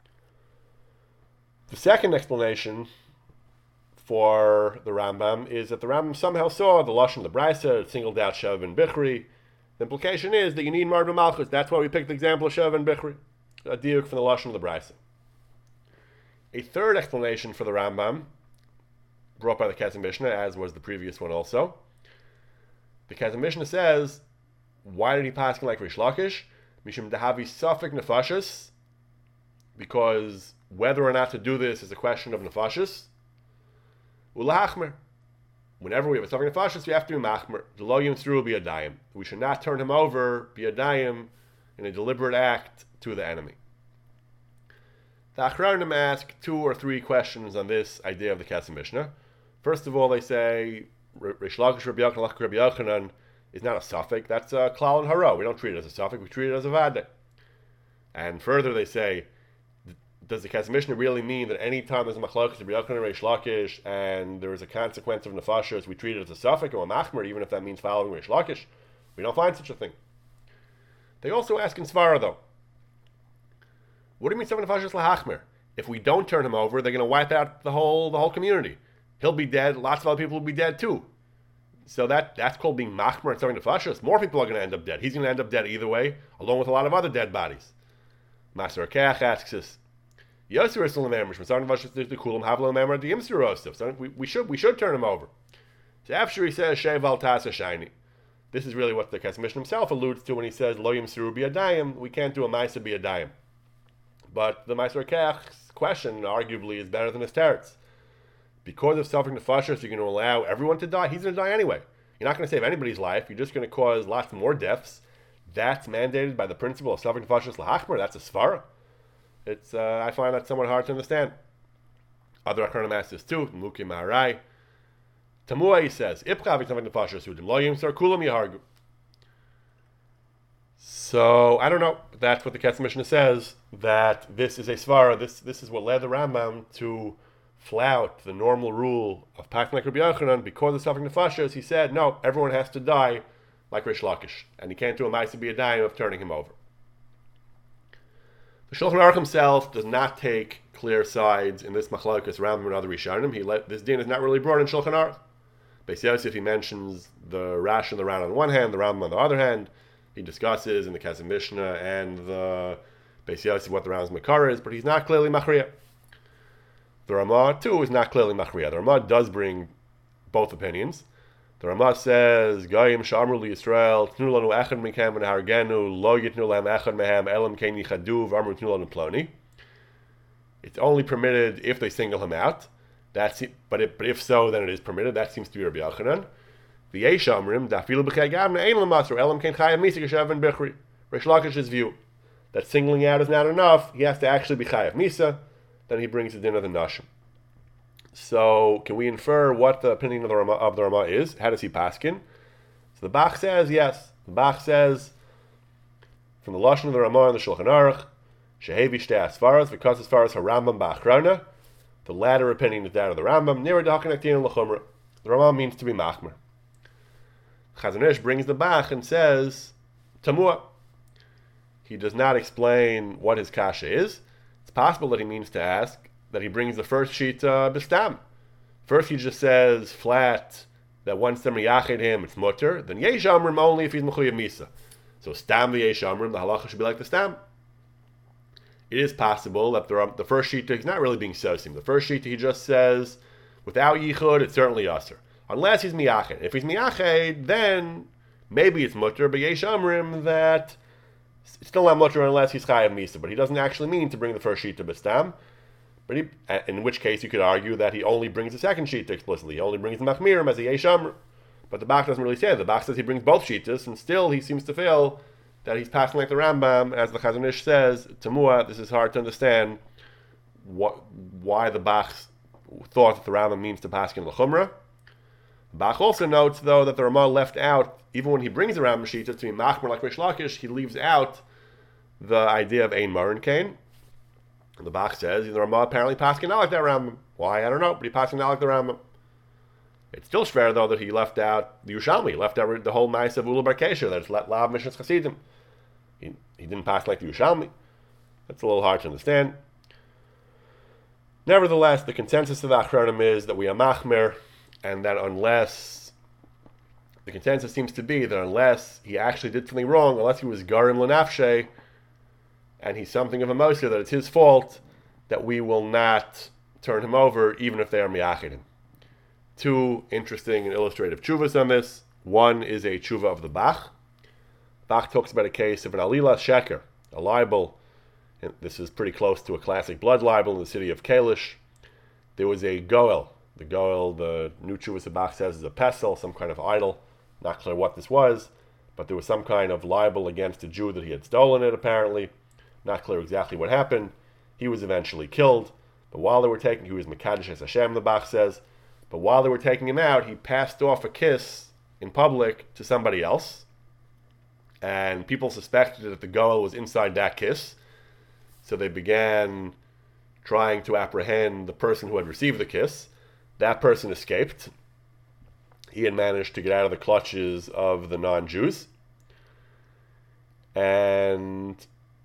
[SPEAKER 1] The second explanation for the Rambam is that the Rambam somehow saw the Lashon of the Brisa, singled out Shev and Bichri. The implication is that you need Mardu Malchus. That's why we picked the example of Shev and Bichri, a diuk from the Lashon of the Brisa. A third explanation for the Rambam, brought by the Kesef Mishnah, as was the previous one also. The Kesef Mishnah says, why did he pass like Rish Lakish? Mishum dehavi safek nefashis, because whether or not to do this is a question of nefashis. Ulahachmer. Whenever we have a safek nefashis, we have to be machmer. The lo yim through be a dayim. We should not turn him over, be a dayim, in a deliberate act to the enemy. The Achronim ask 2 or 3 questions on this idea of the Kesef Mishnah. First of all, they say Rish Lakish Rabbi Yochanan is not a suffix. That's a klal and hara. We don't treat it as a suffix. We treat it as a vade. And further, they say, does the Kesef Mishnah really mean that any time there's a machlokes Rabbi Yochanan and Rish Lakish and there is a consequence of nefashos, we treat it as a suffix or a machmer, even if that means following Rish Lakish? We don't find such a thing. They also ask in Svara, though, what do you mean seven nefashos lahachmer? If we don't turn him over, they're going to wipe out the whole community. He'll be dead. Lots of other people will be dead too. So that's called being machmer and seven nefashos. More people are going to end up dead. He's going to end up dead either way, along with a lot of other dead bodies. Maser Keach asks us, Yosef is still in memory. We should turn him over. So after he says Sheval Tasa Shiny, this is really what the Kesef Mishnah himself alludes to when he says Lo Yimsuru Biyadayim. We can't do a Maisa Biyadayim. But the Maser Keach's question arguably is better than his teretz. Because of suffering nefashos, you're going to allow everyone to die. He's going to die anyway. You're not going to save anybody's life. You're just going to cause lots more deaths. That's mandated by the principle of suffering nefashos lahachmer. That's a svara. It's I find that somewhat hard to understand. Other Achronim ask this too. Muki Maharai. Tamua, he says, Ipchavi suffering nefashos udim lo yimsar kulam yahargu. So I don't know. That's what the Kesef Mishnah says. That this is a svara. This is what led the Rambam to flout the normal rule of Pakin like Rabbi Yochanan. Because of suffering nefashos, he said, no, everyone has to die like Rish Lakish, and he can't do a ma'aseh b'yadayim of turning him over. The Shulchan Aruch himself does not take clear sides in this machlokas Rambam and other Rishonim. This din is not really brought in Shulchan Aruch. Beis Yosef, he mentions the Rash and the Ran on one hand, the Rambam on the other hand. He discusses in the Kesef Mishnah and the Beis Yosef what the Rambam's makar is, but he's not clearly machriya. The Ramah too is not clearly machriya. The Ramah does bring both opinions. The Ramah says, Goyim sh'amru li Yisrael, tnu lanu echad mikem v'nehargenu, lo yitnu lahem echad mehem, elam kein yichadu, v'amru tnu lanu ploni. It's only permitted if they single him out. But if so, then it is permitted. That seems to be Rabbi Yochanan. V'yesh amrim, dafilu b'chei gavna, ein l'masru, elam kein chayav misa geshev and bichri. Rish Lakish's view, that singling out is not enough, he has to actually be chayav misa, then he brings the din of the nashim. So, can we infer what the opinion of the Ramah is? How does he paskin? So the Bach says, yes. The Bach says, from the Lashon of the Ramah and the Shulchan Aruch, Shehevi Shtei Asfaras, because as far as HaRambam Ba'achrona, the latter opinion is that of the Rambam, Nira D'Hakan Aktin L'Chumra. The Ramah means to be machmer. Chazon Ish brings the Bach and says, Tamua. He does not explain what his kasha is. It's possible that he means to ask, that he brings the first sheet bistam. first he just says flat that once they're miyached him, it's mutter. Then yesh amrim only if he's mechuyev misa. So stam v'yesh amrim, the halacha should be like the stam. It is possible that the first shita, he's not really being sosim. The first shita, he just says, without yichud, it's certainly aser. Unless he's miyached. If he's miyached, then maybe it's mutter, but yesh amrim that it's still not mutter unless he's chayav misa. But he doesn't actually mean to bring the first shita b'stam. But in which case you could argue that he only brings the second shita explicitly. He only brings the machmirim as a yesh amr. But the Bach doesn't really say that. The Bach says he brings both shitas, and still he seems to feel that he's passing like the Rambam, as the Chazon Ish says, Tamua. This is hard to understand why the Bach thought that the Rambam means to pass in l'chumra. Bach also notes, though, that the Ramah left out, even when he brings the Rambam shita to be machmer like Rish Lakish, he leaves out the idea of ein marin kain. The Bach says the Ramah apparently passing not like that Rambam. Why? I don't know, but he passing not like the Rambam. It's still fair, though, that he left out the Yerushalmi. He left out the whole nice of Ula Bar Kesher, that it's Lav Mishnah Chasidim. He didn't pass like the Yerushalmi. That's a little hard to understand. Nevertheless, the consensus of the Achronim is that we are machmer, and that the consensus seems to be that unless he actually did something wrong, unless he was garim lenafshe, and he's something of a moser, that it's his fault, that we will not turn him over, even if they are miyachidim. Two interesting and illustrative tshuvas on this. One is a tshuva of the Bach. Bach talks about a case of an alila sheker, a libel. And this is pretty close to a classic blood libel in the city of Kalish. There was a goel. The goel, the new tshuva of Bach says, is a pesel, some kind of idol. Not clear what this was, but there was some kind of libel against a Jew that he had stolen it, apparently. Not clear exactly what happened. He was eventually killed. But while they were taking, he was Mekadesh es Hashem, the Bach says. But while they were taking him out, he passed off a kiss in public to somebody else. And people suspected that the goel was inside that kiss. So they began trying to apprehend the person who had received the kiss. That person escaped. He had managed to get out of the clutches of the non-Jews. And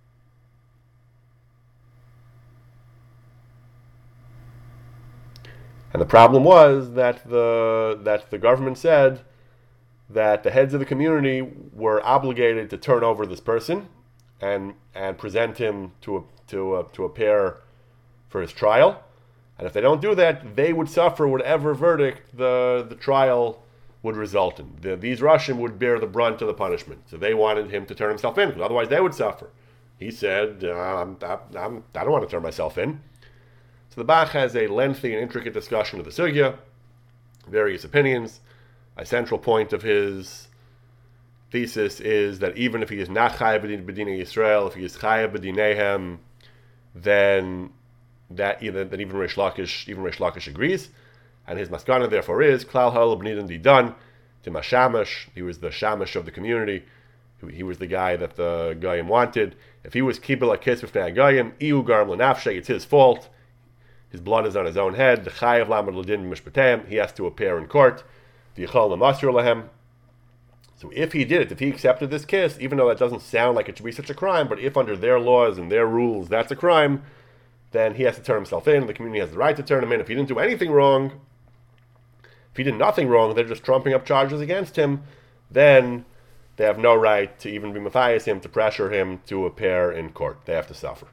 [SPEAKER 1] the problem was that the government said that the heads of the community were obligated to turn over this person and present him to appear for his trial. And if they don't do that, they would suffer whatever verdict the trial would result in. These Russian would bear the brunt of the punishment. So they wanted him to turn himself in, because otherwise they would suffer. He said, I don't want to turn myself in. So the Bach has a lengthy and intricate discussion of the sugya, various opinions. A central point of his thesis is that even if he is not chayav b'dinei Yisrael, if he is chayav b'dinehem, then even Rish Lakish agrees, and his maskana therefore is klal ha'ol b'nidan didan to mashamash. He was the shamash of the community. He was the guy that the Goyim wanted. If he was kibbel a kiss b'fnei Goyim, iu garam l'nafshe, it's his fault. His blood is on his own head. The chayav lamad l'din mishpatem. He has to appear in court. The yichol l'masur lahem. So if he did it, if he accepted this kiss, even though that doesn't sound like it should be such a crime, but if under their laws and their rules that's a crime, then he has to turn himself in. The community has the right to turn him in. If he didn't do anything wrong, if he did nothing wrong, they're just trumping up charges against him, then they have no right to even be mathias him, to pressure him to appear in court. They have to suffer.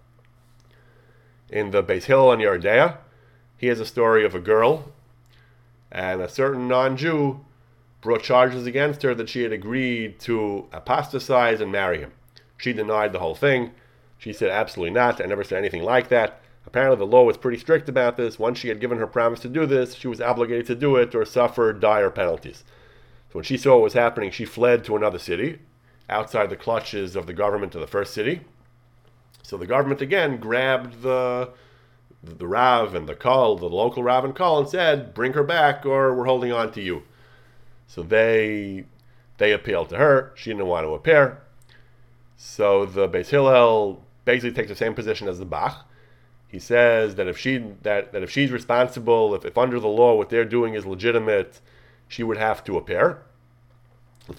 [SPEAKER 1] In the Beis Hillel on Yeridea, he has a story of a girl, and a certain non-Jew brought charges against her that she had agreed to apostatize and marry him. She denied the whole thing. She said, absolutely not. I never said anything like that. Apparently the law was pretty strict about this. Once she had given her promise to do this, she was obligated to do it or suffer dire penalties. So when she saw what was happening, she fled to another city, outside the clutches of the government of the first city. So the government again grabbed the Rav and the Kol, the local Rav and Kol, and said, bring her back or we're holding on to you. So they appealed to her. She didn't want to appear. So the Beis Hillel basically takes the same position as the Bach. He says that if she's responsible, if under the law what they're doing is legitimate, she would have to appear. If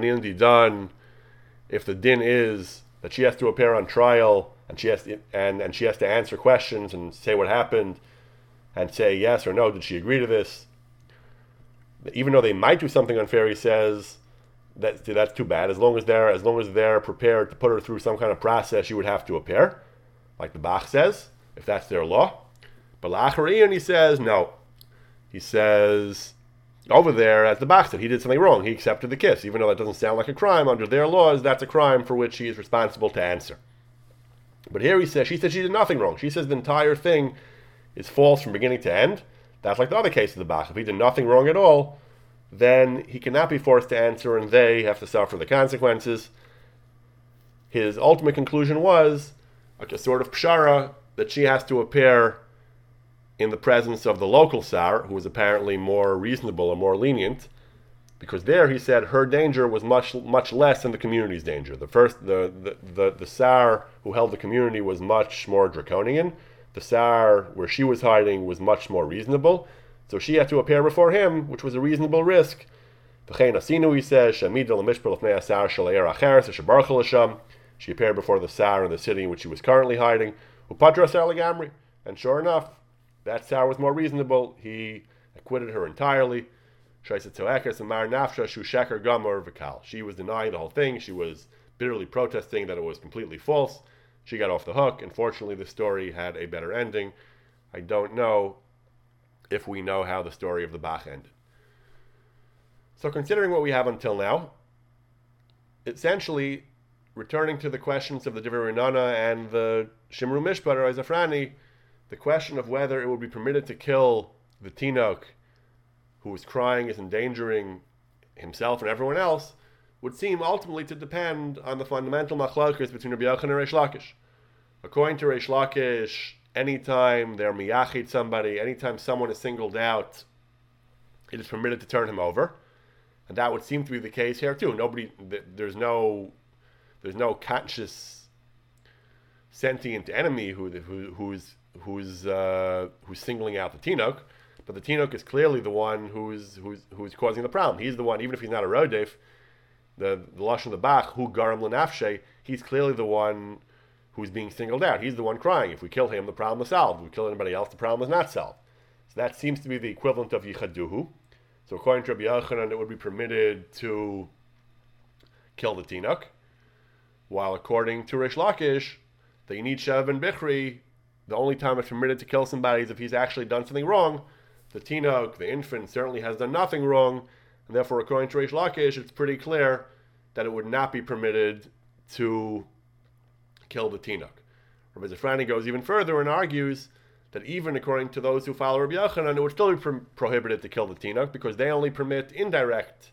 [SPEAKER 1] the din is that she has to appear on trial and she has to answer questions and say what happened, and say yes or no, did she agree to this? Even though they might do something unfair, he says that's too bad. As long as they're prepared to put her through some kind of process, she would have to appear, like the Bach says, if that's their law. But La'acharion, he says no. He says over there, as the Bach said, he did something wrong. He accepted the kiss, even though that doesn't sound like a crime. Under their laws, that's a crime for which he is responsible to answer. But here she said she did nothing wrong. She says the entire thing is false from beginning to end. That's like the other case of the Bach. If he did nothing wrong at all, then he cannot be forced to answer, and they have to suffer the consequences. His ultimate conclusion was a sort of pshara that she has to appear in the presence of the local Sar, who was apparently more reasonable or more lenient, because there he said her danger was much less than the community's danger. The Sar who held the community was much more draconian. The Sar where she was hiding was much more reasonable. So she had to appear before him, which was a reasonable risk. V'chein asinu, he says, she appeared before the Sar in the city in which she was currently hiding. And sure enough, that Sar was more reasonable. He acquitted her entirely. She was denying the whole thing. She was bitterly protesting that it was completely false. She got off the hook. Unfortunately, the story had a better ending. I don't know if we know how the story of the Bach ended. So considering what we have until now, essentially, returning to the questions of the Divrei Renana and the Shimru Mishpat or Zafrani, the question of whether it would be permitted to kill the Tinok who was crying is endangering himself and everyone else would seem ultimately to depend on the fundamental machlokas between Rabbi Yochanan and Reish Lakish. According to Reish Lakish, anytime they're miyachid somebody, anytime someone is singled out, it is permitted to turn him over, and that would seem to be the case here too. There's no conscious sentient enemy who's singling out the Tinok. But the Tinok is clearly the one who's causing the problem. He's the one, even if he's not a Rodef, the Lashon of the Bach, who garam l'nafshe, he's clearly the one who's being singled out. He's the one crying. If we kill him, the problem is solved. If we kill anybody else, the problem is not solved. So that seems to be the equivalent of Yichaduhu. So according to Rabbi Yochanan, it would be permitted to kill the Tinok, while according to Reish Lakish, the Yinid Shev and Bichri, the only time it's permitted to kill somebody is if he's actually done something wrong. The Tinok, the infant, certainly has done nothing wrong, and therefore, according to Reish Lakish, it's pretty clear that it would not be permitted to kill the Tinok. Rabbi Zafrani goes even further and argues that even according to those who follow Rabbi Yochanan, it would still be prohibited to kill the Tinok because they only permit indirect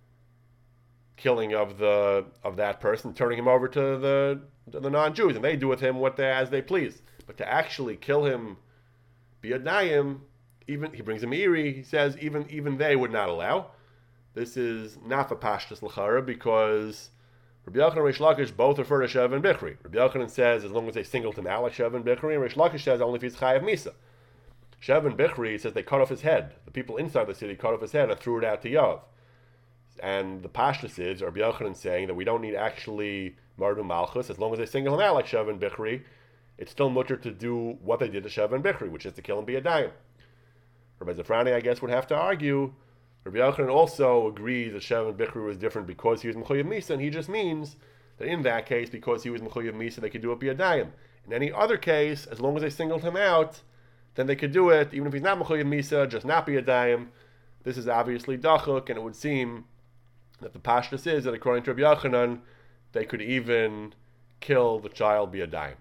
[SPEAKER 1] killing of that person, turning him over to the non-Jews, and they do with him as they please. But to actually kill him biyadayim, even he brings a Meiri, he says even they would not allow. This is not for Pashtus L'chara because Rabbi Yochanan and Reish Lakish both refer to Shev and Bichri. Rabbi Yochanan says as long as they singled him out like Shev and Bichri, and Reish Lakish says only if he's Chayav Misa. Shev and Bichri says they cut off his head. The people inside the city cut off his head and threw it out to Yav. And the Pashtus is Rabbi Yochanan saying that we don't need actually Mardu Malchus as long as they single him out like Shev and Bichri. It's still mutter to do what they did to Shev and Bichri, which is to kill him biyadayim. Rabbi Zafrani, I guess, would have to argue. Rabbi Yochanan also agrees that Shev and Bichri was different because he was Mechuyev Misa, and he just means that in that case, because he was Mechuyev Misa, they could do it biyadayim. In any other case, as long as they singled him out, then they could do it, even if he's not Mechuyev Misa, just not biyadayim. This is obviously dachuk, and it would seem that the pashtus is that according to Rabbi Yochanan, they could even kill the child biyadayim.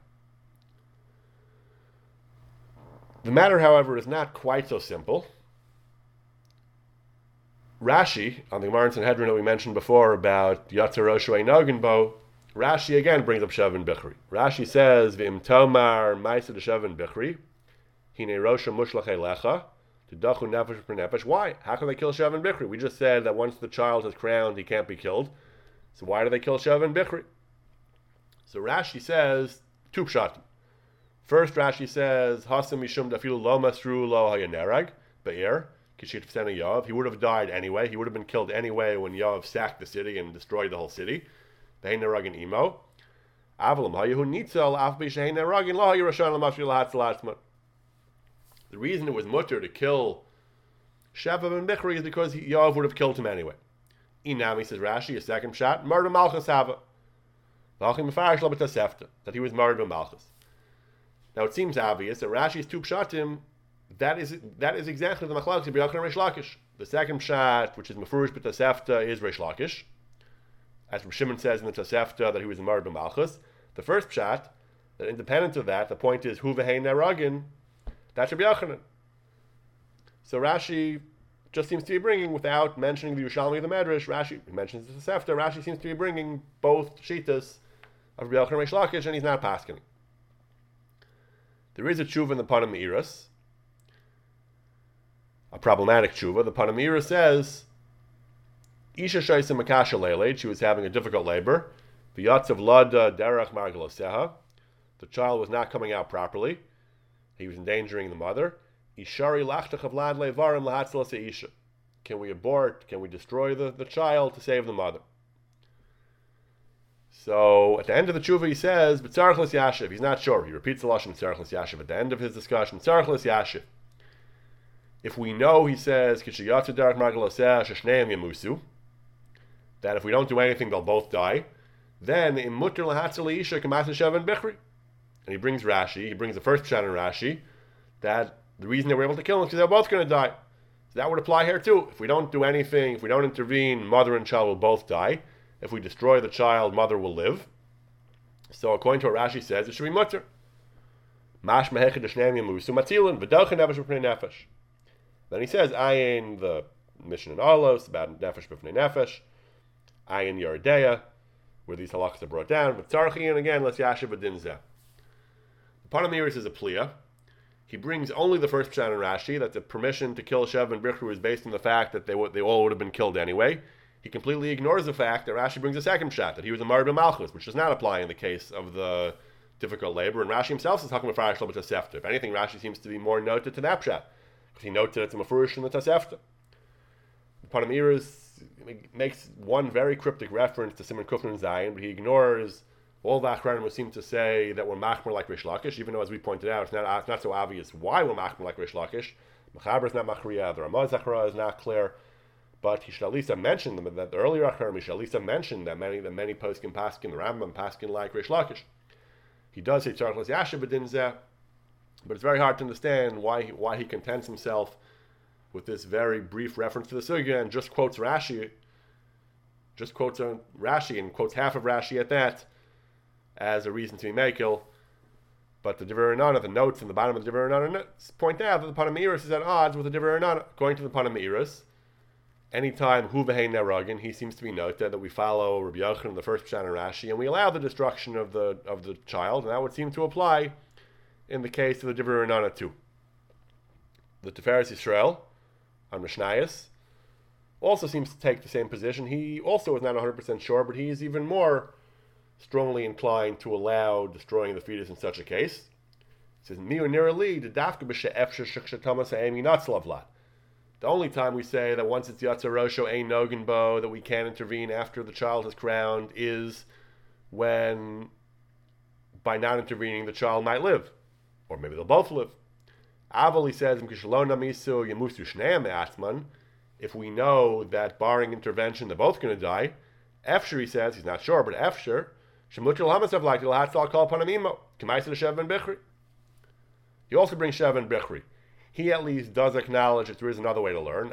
[SPEAKER 1] The matter, however, is not quite so simple. Rashi, on the Gemara in Sanhedrin that we mentioned before about Yatzer Roshu Ein Bo, Rashi again brings up Shev and Bichri. Rashi says, V'im tomar ma'aseh Shev and Bichri, hine Rosha mushlach elecha, t'dachu nefesh per nefesh. Why? How can they kill Shev and Bichri? We just said that once the child is crowned, he can't be killed. So why do they kill Shev and Bichri? So Rashi says, two pshatim. First, Rashi says, Hasam mishum dafilu lo masru lo hayanerag be'er kishit fsena Yav. He would have died anyway. He would have been killed anyway when Yav sacked the city and destroyed the whole city. Be'ein nerag in imo. Avalam hayahu nitzel af b'shein nerag in lo hayirashan l'mashri l'hatz l'hatzman. The reason it was mutter to kill Sheva ben Bichri is because Yoav would have killed him anyway. Inami, says Rashi, a second shot, murder Malchus Hava. That he was married by Malchus. Now it seems obvious that Rashi's two pshatim, that is exactly the machlokes of Rabbi Yochanan and Reish Lakish. The second pshat, which is mefurish b'Tosefta, is Reish Lakish, as Rabbi Shimon says in the Tosefta that he was married by Malchus. The first pshat, that independent of that, the point is hu v'hei neragin, that's Rabbi Yochanan. So Rashi just seems to be bringing, without mentioning the Yerushalmi of the Medrash, Rashi mentions the Tosefta, Rashi seems to be bringing both shitas of Rabbi Yochanan and Reish Lakish, and he's not paskening. There is a tshuva in the Panim Meiros, a problematic tshuva. The Panim Meiros says, Isha shaisa makasha leiled, she was having a difficult labor. V'yatzav lada derech margaloseha, the child was not coming out properly. He was endangering the mother. Ishari lachtach avlad levarim lahatzla seisha. Can we abort? Can we destroy the child to save the mother? So at the end of the tshuva he says, "B'tzarchlis yashiv." He's not sure. He repeats the lashon "B'tzarchlis yashiv" at the end of his discussion. "B'tzarchlis yashiv." If we know, he says, "Kishiyatzu derech margaloseh sheshneim yamusu," that if we don't do anything, they'll both die. Then in mutter lahatzel isha k'mas Sheva ben Bichri, and he brings Rashi. He brings the first pshat in Rashi that the reason they were able to kill him is because they're both going to die. So that would apply here too. If we don't do anything, if we don't intervene, mother and child will both die. If we destroy the child, mother will live. So according to what Rashi says, it should be mutter. Mash mehechad shneim yamusu matzilin v'dalchen nefesh b'pnei nefesh. Then he says, ayin the mission in Olos about nefesh b'pnei nefesh, ayin Yeridea, where these halachas are brought down. But tzarchi, again, let's yashiv v'din zeh. The Panim Meiros is a pliya. He brings only the first pshat in Rashi, that the permission to kill Sheva ben Bichri is based on the fact that they all would have been killed anyway. He completely ignores the fact that Rashi brings a second pshat, that he was a married by Malchus, which does not apply in the case of the difficult labor. And Rashi himself is talking about Farash Tosefta. If anything, Rashi seems to be more noted to that pshat, because he notes that it's a mafurish in the Tosefta. The Panim Meiros makes one very cryptic reference to Simon Kufnin Zayin, but he ignores all the Achronim who seem to say that we're machmer like Reish Lakish, even though, as we pointed out, it's not so obvious why we're machmer like Reish Lakish. Mechaber is not machriya, the Ramah Zachra is not clear. But he should at least have mentioned them, that the earlier Achronim, he should at least have mentioned that many poskim paskin, the Rambam paskin like Reish Lakish. He does say tzarchlis yashiv b'din zeh, but it's very hard to understand why he contents himself with this very brief reference to the sugya and just quotes Rashi and quotes half of Rashi at that as a reason to be makil. But the Divrei Ra'anana, the notes in the bottom of the Divrei Ra'anana point out that the Panim Meiros is at odds with the Divrei Ra'anana. According to the Panim Meiros, anytime hu v'hei neragin, he seems to be noted that we follow Rabbi Yochanan, the first pshat in Rashi, and we allow the destruction of the child, and that would seem to apply in the case of the Divrei Ra'anana too. The Tiferes Yisrael on Mishnayos also seems to take the same position. He also is not 100% sure, but he is even more strongly inclined to allow destroying the fetus in such a case. He says, "Mi nirali the dafka b'she'efsher shekshatamas ha'emi natzlavlat." The only time we say that once it's Yatzer Rosho Ein Nogan Bo, that we can intervene after the child is crowned, is when, by not intervening, the child might live. Or maybe they'll both live. Aval, he says, if we know that barring intervention, they're both going to die, Efsher, he says, he's not sure, but Efsher, he also brings Sheva ben Bichri. He at least does acknowledge that there is another way to learn.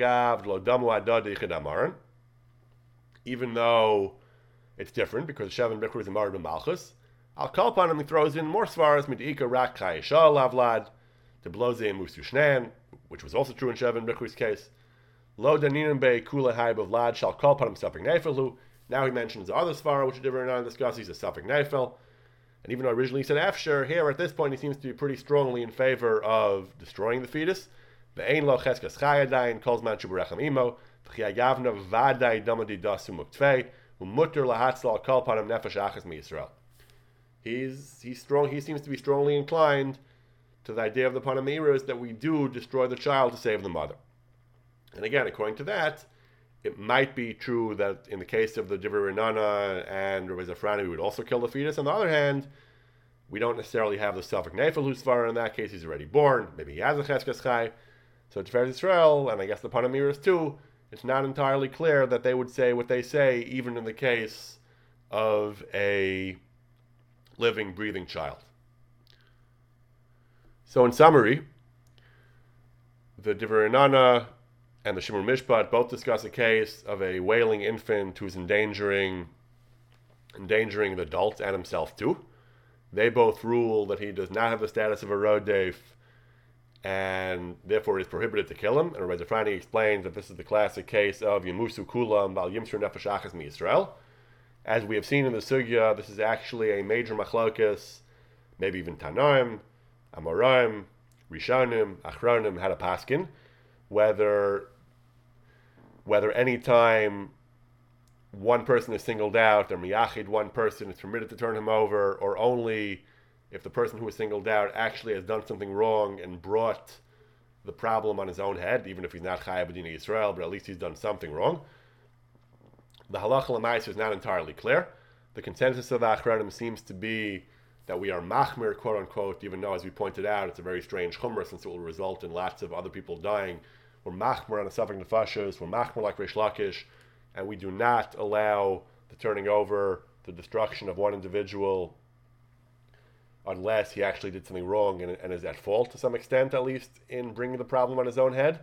[SPEAKER 1] Even though it's different, because Sheva ben Bichri is a married Malchus. Al kol panim, he throws in more svaras, mid'ika rak chayisha lavlad, to bloze musu shneim, which was also true in Sheva ben Bichri's case. Lo daninim be kula hay bavlad shal kol panim safek nefelu. Now he mentions the other svara, which Divrei Ra'anana discusses, a safek nefel. And even though originally he said Efsher, here at this point he seems to be pretty strongly in favor of destroying the fetus. Ve'ein lo cheskas chayadayin kolz man shubarecham imo v'chiyagavna v'aday damadi dasu muktfei u'mutter lahatzal kol panim nefesh achas mi Yisrael. He's strong. He seems to be strongly inclined to the idea of the Panim Meiros that we do destroy the child to save the mother. And again, according to that, it might be true that in the case of the Divrei Ra'anana and Rabbi Zafrani, we would also kill the fetus. On the other hand, We don't necessarily have the Safek Nefel who's far in that case. He's already born. Maybe he has a Cheskes Chai. So Tiferes Yisrael, and I guess the Panamiris too, it's not entirely clear that they would say what they say, even in the case of a living, breathing child. So in summary, the Divrei Nana and the Shimur Mishpat both discuss a case of a wailing infant who's endangering the adult and himself too. They both rule that he does not have the status of a rodef, and therefore it is prohibited to kill him. And Rabbi Zafrani explains that this is the classic case of Yemusu Kulam Bal Yimsur Nefesh Achas Mi Yisrael. As we have seen in the Sugya, this is actually a major machlokas, maybe even Tanoim, Amoraim, Rishonim, Achronim had a paskin, whether any time one person is singled out, or miyachid one person is permitted to turn him over, or only if the person who was singled out actually has done something wrong and brought the problem on his own head, even if he's not chayav b'dinei Yisrael, but at least he's done something wrong. The halacha l'maisa is not entirely clear. The consensus of the Achronim seems to be that we are machmir, quote unquote, even though, as we pointed out, it's a very strange chumrah since it will result in lots of other people dying. We're machmir on the Safek Nefashos, we're machmir like Reish Lakish, and we do not allow the turning over, the destruction of one individual, unless he actually did something wrong and is at fault to some extent, at least, in bringing the problem on his own head.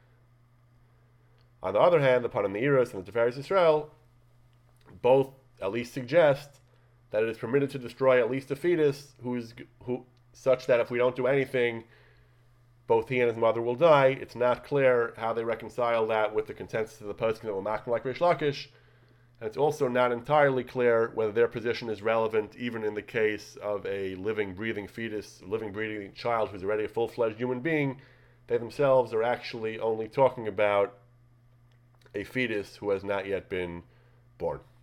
[SPEAKER 1] On the other hand, the Panamiris and the Tiferes Yisrael both at least suggest that it is permitted to destroy at least a fetus who such that if we don't do anything, both he and his mother will die. It's not clear how they reconcile that with the consensus of the poskim that will machmir like Reish Lakish, and it's also not entirely clear whether their position is relevant even in the case of a living, breathing fetus, living, breathing child who's already a full-fledged human being. They themselves are actually only talking about a fetus who has not yet been born.